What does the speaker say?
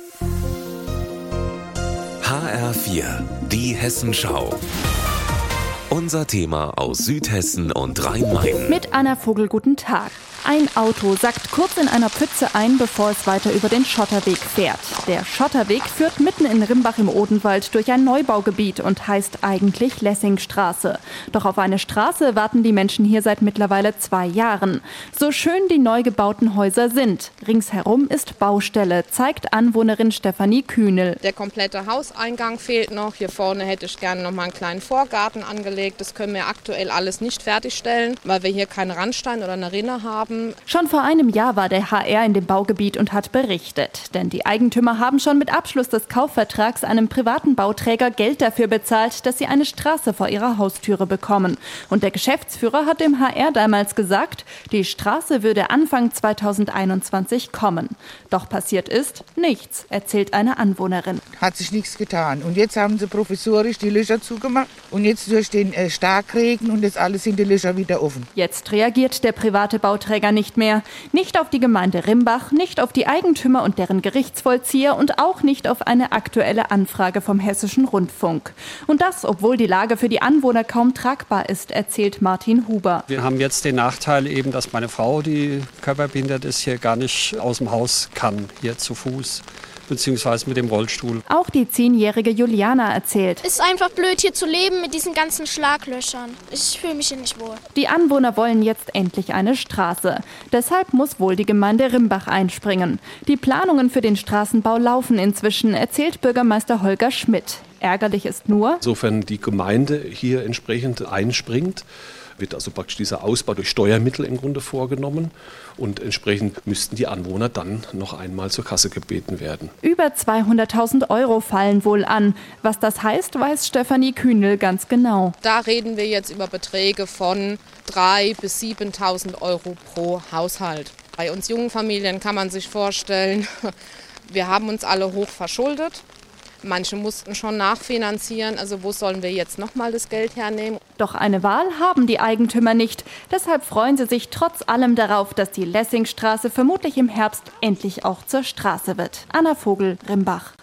HR4, die Hessenschau. Unser Thema aus Südhessen und Rhein-Main. Mit Anna Vogel, guten Tag. Ein Auto sackt kurz in einer Pfütze ein, bevor es weiter über den Schotterweg fährt. Der Schotterweg führt mitten in Rimbach im Odenwald durch ein Neubaugebiet und heißt eigentlich Lessingstraße. Doch auf eine Straße warten die Menschen hier seit mittlerweile 2 Jahren. So schön die neu gebauten Häuser sind. Ringsherum ist Baustelle, zeigt Anwohnerin Stefanie Kühnel. Der komplette Hauseingang fehlt noch. Hier vorne hätte ich gerne noch mal einen kleinen Vorgarten angelegt. Das können wir aktuell alles nicht fertigstellen, weil wir hier keinen Randstein oder eine Rinne haben. Schon vor einem Jahr war der HR in dem Baugebiet und hat berichtet. Denn die Eigentümer haben schon mit Abschluss des Kaufvertrags einem privaten Bauträger Geld dafür bezahlt, dass sie eine Straße vor ihrer Haustüre bekommen. Und der Geschäftsführer hat dem HR damals gesagt, die Straße würde Anfang 2021 kommen. Doch passiert ist nichts, erzählt eine Anwohnerin. Hat sich nichts getan. Und jetzt haben sie provisorisch die Löcher zugemacht. Und jetzt durch den Starkregen und das alles sind die Löcher wieder offen. Jetzt reagiert der private Bauträger nicht mehr. Nicht auf die Gemeinde Rimbach, nicht auf die Eigentümer und deren Gerichtsvollzieher und auch nicht auf eine aktuelle Anfrage vom Hessischen Rundfunk. Und das, obwohl die Lage für die Anwohner kaum tragbar ist, erzählt Martin Huber. Wir haben jetzt den Nachteil eben, dass meine Frau, die körperbehindert ist, hier gar nicht aus dem Haus kann, hier zu Fuß beziehungsweise mit dem Rollstuhl. Auch die 10-jährige Juliana erzählt. Es ist einfach blöd, hier zu leben mit diesen ganzen Schlaglöchern. Ich fühle mich hier nicht wohl. Die Anwohner wollen jetzt endlich eine Straße. Deshalb muss wohl die Gemeinde Rimbach einspringen. Die Planungen für den Straßenbau laufen inzwischen, erzählt Bürgermeister Holger Schmidt. Ärgerlich ist nur, insofern die Gemeinde hier entsprechend einspringt, wird also praktisch dieser Ausbau durch Steuermittel im Grunde vorgenommen und entsprechend müssten die Anwohner dann noch einmal zur Kasse gebeten werden. Über 200.000 € fallen wohl an. Was das heißt, weiß Stefanie Kühnel ganz genau. Da reden wir jetzt über Beträge von 3.000 bis 7.000 € pro Haushalt. Bei uns jungen Familien kann man sich vorstellen, wir haben uns alle hoch verschuldet. Manche mussten schon nachfinanzieren, also wo sollen wir jetzt nochmal das Geld hernehmen? Doch eine Wahl haben die Eigentümer nicht. Deshalb freuen sie sich trotz allem darauf, dass die Lessingstraße vermutlich im Herbst endlich auch zur Straße wird. Anna Vogel, Rimbach.